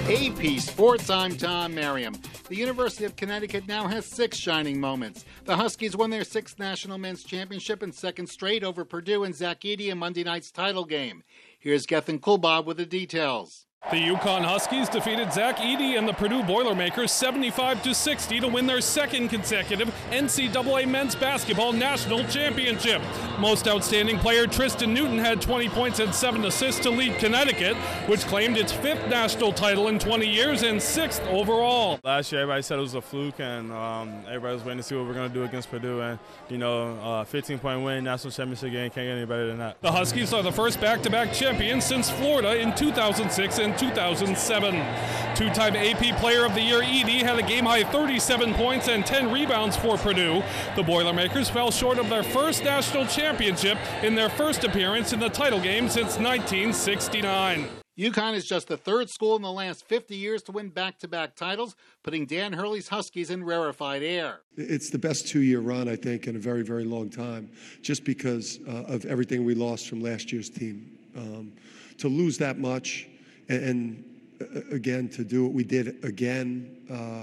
AP Sports, I'm Tom Merriam. The University of Connecticut now has 6 shining moments. The Huskies won their 6th National Men's Championship and 2nd straight over Purdue and Zach Edey in Monday night's title game. Here's Gethin Kulbob with the details. The UConn Huskies defeated Zach Edey and the Purdue Boilermakers 75-60 to win their 2nd consecutive NCAA Men's Basketball National Championship. Most outstanding player Tristan Newton had 20 points and 7 assists to lead Connecticut, which claimed its 5th national title in 20 years and 6th overall. Last year, everybody said it was a fluke, and everybody was waiting to see what we're going to do against Purdue. And, 15-point win, national championship game, can't get any better than that. The Huskies are the first back-to-back champions since Florida in 2006 and 2007. Two-time AP Player of the Year Edey had a game-high 37 points and 10 rebounds for Purdue. The Boilermakers fell short of their first national championship in their first appearance in the title game since 1969. UConn is just the 3rd school in the last 50 years to win back-to-back titles, putting Dan Hurley's Huskies in rarefied air. It's the best 2-year run, I think, in a very, very long time, just because of everything we lost from last year's team. To lose that much and again, to do what we did again,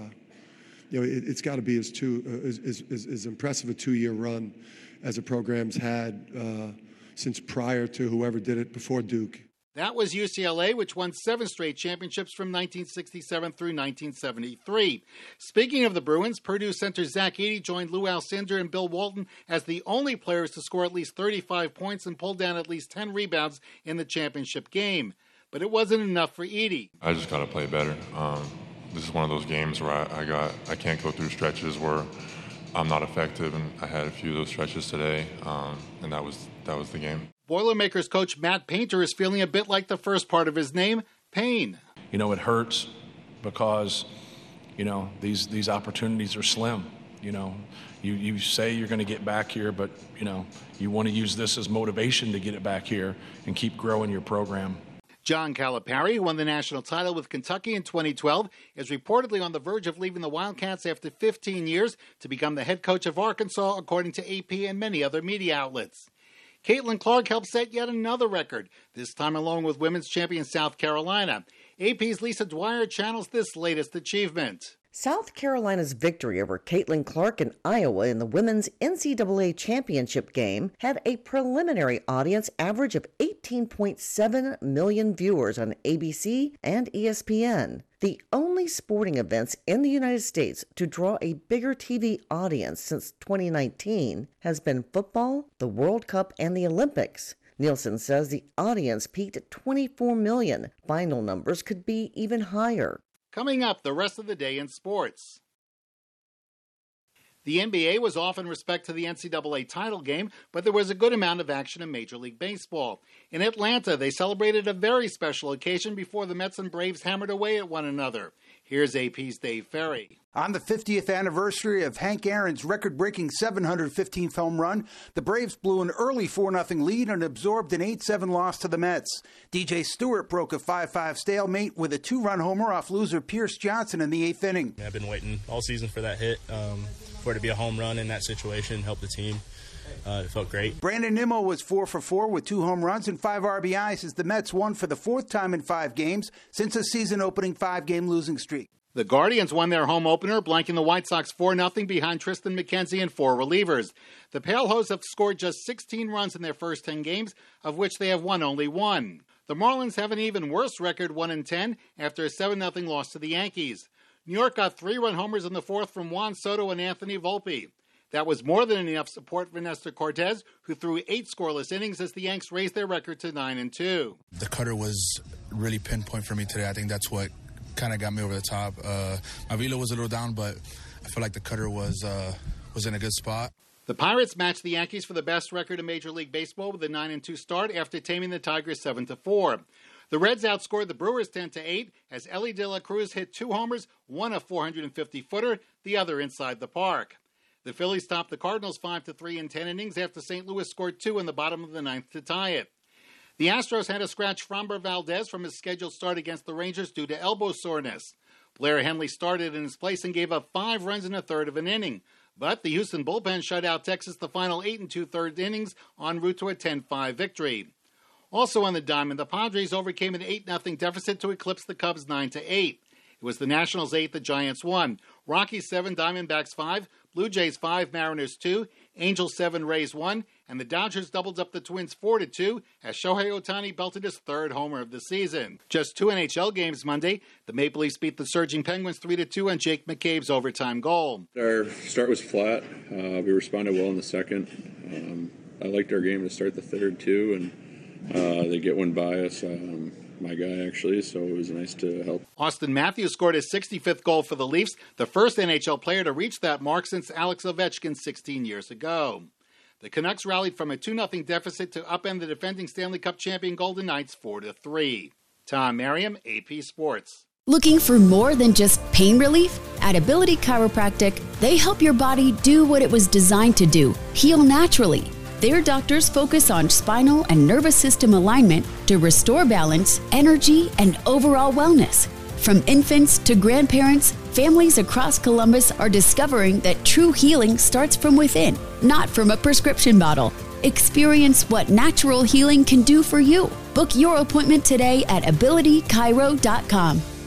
it's got to be as impressive a 2-year run as a program's had since prior to whoever did it before Duke. That was UCLA, which won 7 straight championships from 1967 through 1973. Speaking of the Bruins, Purdue center Zach Edey joined Lou Alcindor and Bill Walton as the only players to score at least 35 points and pull down at least 10 rebounds in the championship game. But it wasn't enough for Edey. I just got to play better. This is one of those games where I can't go through stretches where I'm not effective, and I had a few of those stretches today, and that was the game. Boilermakers coach Matt Painter is feeling a bit like the first part of his name, pain. It hurts because, these opportunities are slim. You say you're going to get back here, but, you want to use this as motivation to get it back here and keep growing your program. John Calipari, who won the national title with Kentucky in 2012, is reportedly on the verge of leaving the Wildcats after 15 years to become the head coach of Arkansas, according to AP and many other media outlets. Caitlin Clark helped set yet another record, this time along with women's champion South Carolina. AP's Lisa Dwyer channels this latest achievement. South Carolina's victory over Caitlin Clark in Iowa in the women's NCAA championship game had a preliminary audience average of 18.7 million viewers on ABC and ESPN. The only sporting events in the United States to draw a bigger TV audience since 2019 has been football, the World Cup, and the Olympics. Nielsen says the audience peaked at 24 million. Final numbers could be even higher. Coming up the rest of the day in sports. The NBA was off in respect to the NCAA title game, but there was a good amount of action in Major League Baseball. In Atlanta, they celebrated a very special occasion before the Mets and Braves hammered away at one another. Here's AP's Dave Ferry. On the 50th anniversary of Hank Aaron's record-breaking 715th home run, the Braves blew an early 4-0 lead and absorbed an 8-7 loss to the Mets. DJ Stewart broke a 5-5 stalemate with a 2-run homer off loser Pierce Johnson in the 8th inning. I've been waiting all season for that hit, for it to be a home run in that situation, help the team. It felt great. Brandon Nimmo was 4 for 4 with 2 home runs and 5 RBIs as the Mets won for the 4th time in 5 games since a season-opening 5-game losing streak. The Guardians won their home opener, blanking the White Sox 4-0 behind Tristan McKenzie and 4 relievers. The Palehose have scored just 16 runs in their first 10 games, of which they have won only 1. The Marlins have an even worse record, 1-10, after a 7-0 loss to the Yankees. New York got 3-run homers in the 4th from Juan Soto and Anthony Volpe. That was more than enough support for Nestor Cortez, who threw 8 scoreless innings as the Yanks raised their record to 9-2. The cutter was really pinpoint for me today. I think that's what kind of got me over the top. My velo was a little down, but I feel like the cutter was in a good spot. The Pirates matched the Yankees for the best record in Major League Baseball with a 9-2 start after taming the Tigers 7-4. The Reds outscored the Brewers 10-8 as Ellie De La Cruz hit 2 homers, one a 450-footer, the other inside the park. The Phillies topped the Cardinals 5-3 in 10 innings after St. Louis scored 2 in the bottom of the 9th to tie it. The Astros had to scratch Framber Valdez from his scheduled start against the Rangers due to elbow soreness. Blair Henley started in his place and gave up 5 runs in a third of an inning. But the Houston bullpen shut out Texas the final 8 2/3 innings en route to a 10-5 victory. Also on the diamond, the Padres overcame an 8-0 deficit to eclipse the Cubs 9-8. It was the Nationals 8, the Giants 1. Rockies 7, Diamondbacks 5, Blue Jays 5, Mariners 2, Angels 7, Rays 1, and the Dodgers doubled up the Twins 4-2 as Shohei Ohtani belted his third homer of the season. Just 2 NHL games Monday. The Maple Leafs beat the surging Penguins 3-2 on Jake McCabe's overtime goal. Our start was flat. We responded well in the second. I liked our game to start the third too, and they get one by us. My guy, actually, so it was nice to help. Austin Matthews scored his 65th goal for the Leafs, the first NHL player to reach that mark since Alex Ovechkin 16 years ago. The Canucks rallied from a 2-0 deficit to upend the defending Stanley Cup champion Golden Knights 4-3. Tom Merriam, AP Sports. Looking for more than just pain relief? At Ability Chiropractic, they help your body do what it was designed to do, heal naturally. Their doctors focus on spinal and nervous system alignment to restore balance, energy, and overall wellness. From infants to grandparents, families across Columbus are discovering that true healing starts from within, not from a prescription bottle. Experience what natural healing can do for you. Book your appointment today at abilitychiro.com.